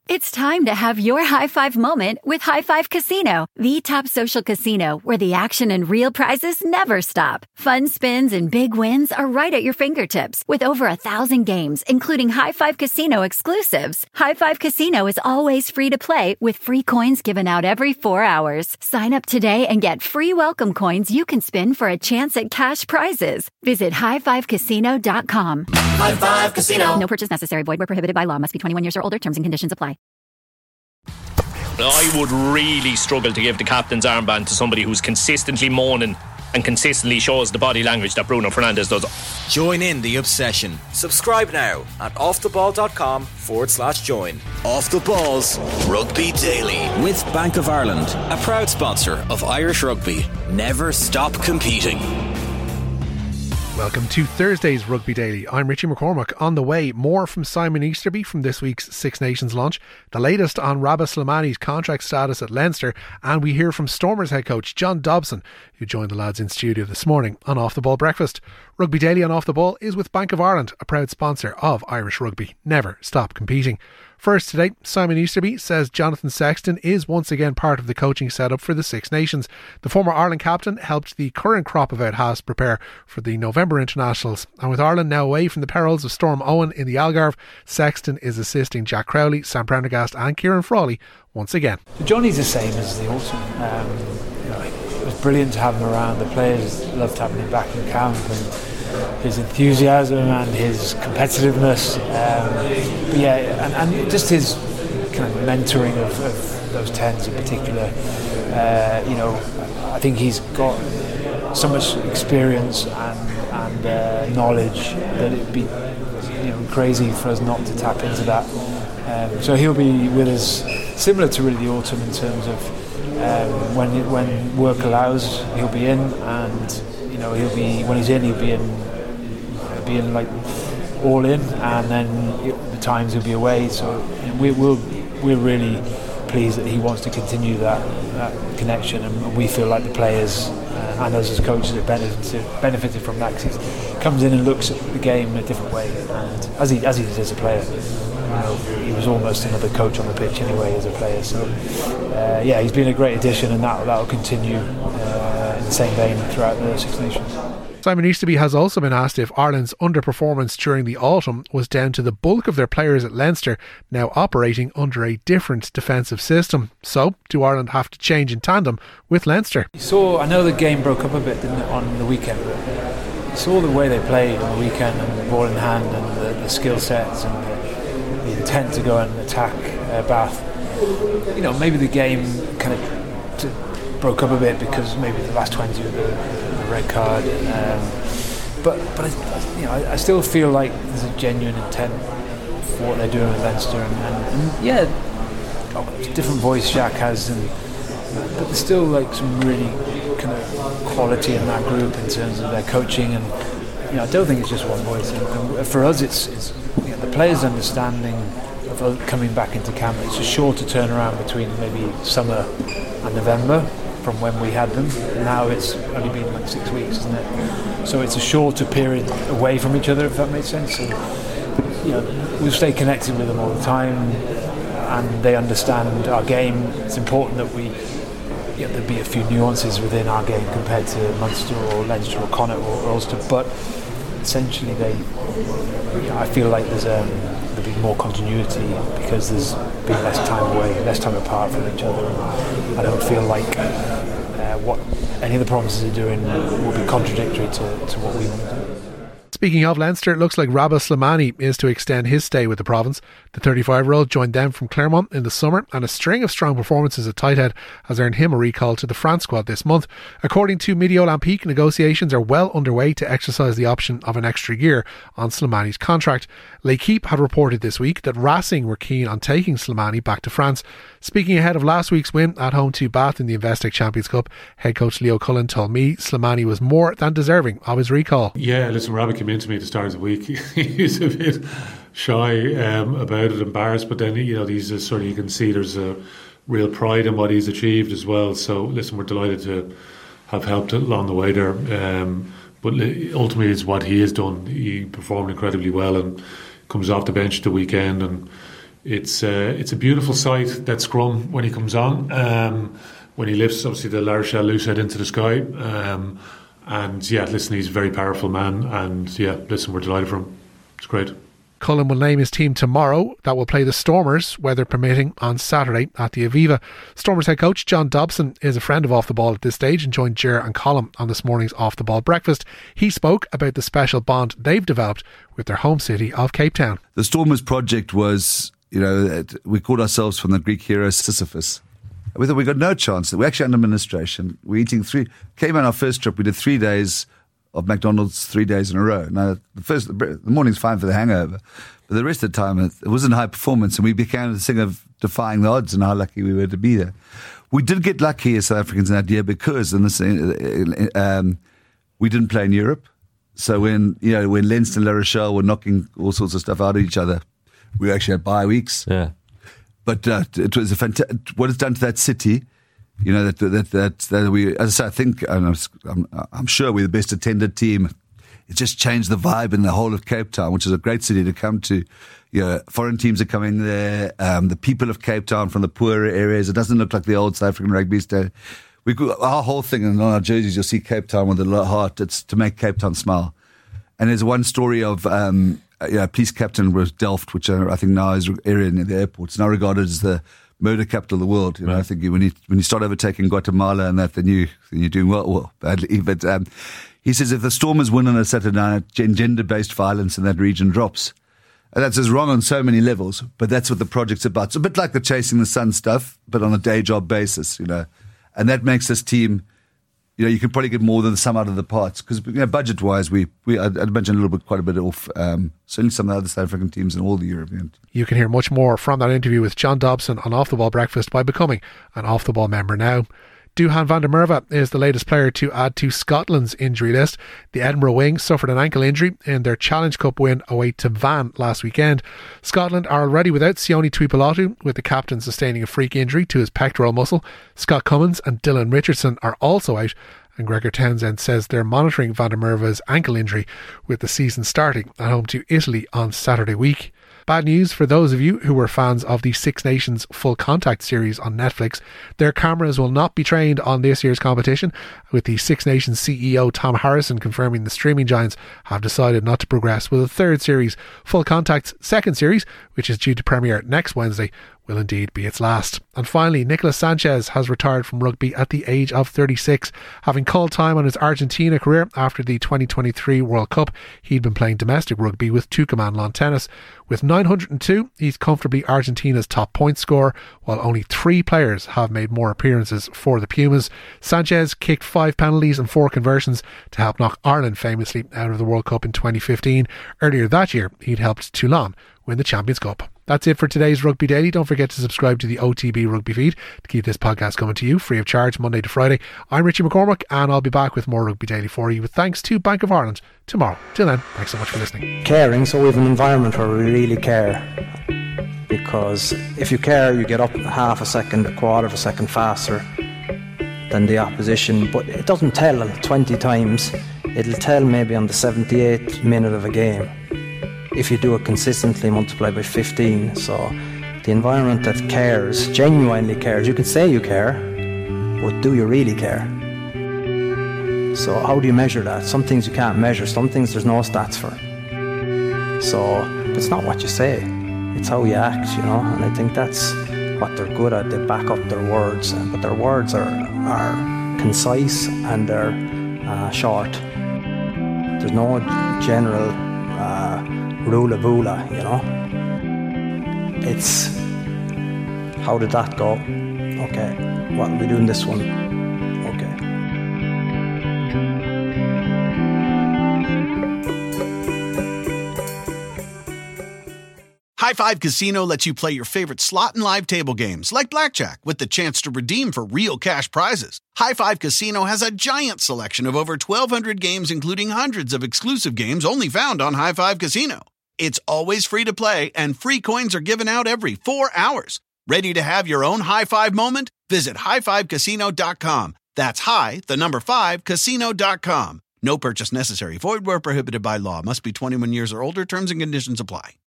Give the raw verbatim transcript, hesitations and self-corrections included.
It's time to have your high five moment with High Five Casino, the top social casino where the action and real prizes never stop. Fun spins and big wins are right at your fingertips with over a thousand games, including High Five Casino exclusives. High Five Casino is always free to play with free coins given out every four hours. Sign up today and get free welcome coins you can spin for a chance at cash prizes. Visit high five casino dot com. High Five Casino. No purchase necessary. Void where prohibited by law. Must be twenty-one years or older. Terms and conditions apply. I would really struggle to give the captain's armband to somebody who's consistently moaning and consistently shows the body language that Bruno Fernandes does. Join in the obsession. Subscribe now at offtheball.com forward slash join. Off the Ball's Rugby Daily with Bank of Ireland, a proud sponsor of Irish Rugby. Never stop competing. Welcome to Thursday's Rugby Daily. I'm Richie McCormack. On the way, more from Simon Easterby from this week's Six Nations launch, the latest on Rabah Slimani's contract status at Leinster, and we hear from Stormers head coach John Dobson, who joined the lads in studio this morning on Off the Ball Breakfast. Rugby Daily on Off the Ball is with Bank of Ireland, a proud sponsor of Irish Rugby. Never stop competing. First today, Simon Easterby says Jonathan Sexton is once again part of the coaching setup for the Six Nations. The former Ireland captain helped the current crop of out-halves prepare for the November internationals. And with Ireland now away from the perils of Storm Owen in the Algarve, Sexton is assisting Jack Crowley, Sam Prendergast and Kieran Frawley once again. Johnny's the same as the autumn. Um, you know, it was brilliant to have him around. The players loved having him back in camp, and his enthusiasm and his competitiveness, um, but yeah, and, and just his kind of mentoring of, of those tens in particular. Uh, you know, I think he's got so much experience and, and uh, knowledge that it'd be, you know, crazy for us not to tap into that. Um, so he'll be with us, similar to really the autumn in terms of um, when when work allows, he'll be in, and you know, he'll be when he's in, he'll be in, he'll be in like all in, and then the times he'll be away. So we, we'll we're really pleased that he wants to continue that, that connection, and we feel like the players uh, and us as coaches have benefited, benefited from that, because he comes in and looks at the game in a different way, and as he as he did as a player. You know, he was almost another coach on the pitch anyway as a player. So uh, yeah, he's been a great addition, and that that will continue uh, in the same vein throughout the Six Nations. Simon Easterby has also been asked if Ireland's underperformance during the autumn was down to the bulk of their players at Leinster now operating under a different defensive system. So, do Ireland have to change in tandem with Leinster? You saw, I know the game broke up a bit, didn't it, on the weekend, but you saw the way they played on the weekend, and the ball in hand, and the, the skill sets, and the, the intent to go and attack uh, Bath. You know, maybe the game kind of t- broke up a bit because maybe the last twenty with the, the red card. Um, but but I, you know, I, I still feel like there's a genuine intent for what they're doing with Leinster, and, and, and yeah, different voice Jack has, and but there's still like some really kind of quality in that group in terms of their coaching, and you know, I don't think it's just one voice. And, and for us, it's, it's you know, the players' understanding of coming back into camp. It's a shorter turnaround between maybe summer and November from when we had them. Now it's only been like six weeks, isn't it? So it's a shorter period away from each other, if that makes sense. And, you know, we've stayed connected with them all the time, and they understand our game. It's important that we, you know, there'd be a few nuances within our game compared to Munster or Leinster or Connacht or, or Ulster, but essentially they, you know, I feel like there's a there'll be more continuity because there's been less time away, less time apart from each other. I don't feel like uh, what any of the promises are doing will be contradictory to, to what we want to do. Speaking of Leinster, it looks like Rabah Slimani is to extend his stay with the province. The thirty-five-year-old joined them from Clermont in the summer, and a string of strong performances at tighthead has earned him a recall to the France squad this month. According to Midi Olympique, negotiations are well underway to exercise the option of an extra year on Slimani's contract. L'Équipe had reported this week that Racing were keen on taking Slimani back to France. Speaking ahead of last week's win at home to Bath in the Investec Champions Cup, head coach Leo Cullen told me Slimani was more than deserving of his recall. Yeah, listen, Rabah came into me at the start of the week. He was a bit shy um, about it, embarrassed, but then, you know, he's a, sort of, you can see there's a real pride in what he's achieved as well. So listen, we're delighted to have helped along the way there, um, but ultimately it's what he has done. He performed incredibly well and comes off the bench the weekend, and it's uh, it's a beautiful sight, that scrum when he comes on. Um, when he lifts, obviously, the La Rochelle loosehead into the sky. Um, and yeah, listen, he's a very powerful man. And yeah, listen, we're delighted for him. It's great. Cullen will name his team tomorrow that will play the Stormers, weather permitting, on Saturday at the Aviva. Stormers head coach John Dobson is a friend of Off the Ball at this stage and joined Ger and Colm on this morning's Off the Ball breakfast. He spoke about the special bond they've developed with their home city of Cape Town. The Stormers project was, you know, we called ourselves from the Greek hero Sisyphus. We thought we got no chance. We're actually under administration. We're eating three, came on our first trip, we did three days of McDonald's three days in a row. Now, the first the morning's fine for the hangover, but the rest of the time it, it wasn't high performance, and we began the thing of defying the odds and how lucky we were to be there. We did get lucky as South Africans in that year because in this, um, we didn't play in Europe. So when you know when Leinster and La Rochelle were knocking all sorts of stuff out of each other, we actually had bye weeks. Yeah, but uh, it was a fanta- what it's done to that city. You know, that that that, that we, as I say, I think, and I'm, I'm sure we're the best attended team. It just changed the vibe in the whole of Cape Town, which is a great city to come to. You know, foreign teams are coming there. Um, the people of Cape Town from the poorer areas. It doesn't look like the old South African rugby stadium. We our whole thing, and on our jerseys, you'll see Cape Town with a heart. It's to make Cape Town smile. And there's one story of, um, you know, police captain was Delft, which I think now is an area near the airport. It's now regarded as the murder capital of the world. You know, right. I think when you when you start overtaking Guatemala and that, then you then you're doing well, well badly. But um, he says if the Stormers win on a Saturday night, gender-based violence in that region drops. And that's as wrong on so many levels. But that's what the project's about. It's a bit like the Chasing the Sun stuff, but on a day job basis. You know, and that makes this team. You know, you can probably get more than the sum out of the parts because, you know, budget-wise, we, we I'd, I'd imagine a little bit, quite a bit off. Um, certainly some of the other South African teams and all the European. You can hear much more from that interview with John Dobson on Off the Ball Breakfast by becoming an Off the Ball member now. Duhan van der Merwe is the latest player to add to Scotland's injury list. The Edinburgh Wings suffered an ankle injury in their Challenge Cup win away to Van last weekend. Scotland are already without Sione Tuipulotu, with the captain sustaining a freak injury to his pectoral muscle. Scott Cummins and Dylan Richardson are also out, and Gregor Townsend says they're monitoring van der Merwe's ankle injury, with the season starting at home to Italy on Saturday week. Bad news for those of you who were fans of the Six Nations Full Contact series on Netflix. Their cameras will not be trained on this year's competition, with the Six Nations C E O Tom Harrison confirming the streaming giants have decided not to progress with a third series. Full Contact's second series, which is due to premiere next Wednesday, will indeed be its last. And finally, Nicolas Sanchez has retired from rugby at the age of thirty-six. Having called time on his Argentina career after the twenty twenty-three World Cup, he'd been playing domestic rugby with Tucumán Lawn Tennis. With nine hundred two, he's comfortably Argentina's top point scorer, while only three players have made more appearances for the Pumas. Sanchez kicked five penalties and four conversions to help knock Ireland famously out of the World Cup in twenty fifteen. Earlier that year, he'd helped Toulon win the Champions Cup. That's it for today's Rugby Daily. Don't forget to subscribe to the O T B Rugby feed to keep this podcast coming to you free of charge Monday to Friday. I'm Richie McCormack, and I'll be back with more Rugby Daily for you with thanks to Bank of Ireland tomorrow. Till then, thanks so much for listening. Caring, so we have an environment where we really care, because if you care, you get up half a second, a quarter of a second faster than the opposition, but it doesn't tell twenty times. It'll tell maybe on the seventy-eighth minute of a game. If you do it consistently, multiply by fifteen. So the environment that cares, genuinely cares, you can say you care, but do you really care? So how do you measure that? Some things you can't measure, some things there's no stats for. So it's not what you say, it's how you act, you know, and I think that's what they're good at. They back up their words, but their words are, are concise and they're uh, short. There's no general uh, rula bula, you know. It's how did that go? Okay, what are we doing this one? Okay. High Five Casino lets you play your favorite slot and live table games like blackjack with the chance to redeem for real cash prizes. High Five Casino has a giant selection of over twelve hundred games, including hundreds of exclusive games only found on High Five Casino. It's always free to play, and free coins are given out every four hours. Ready to have your own high five moment? Visit high five casino dot com. That's high, the number five, casino dot com. No purchase necessary. Void where prohibited by law. Must be twenty-one years or older. Terms and conditions apply.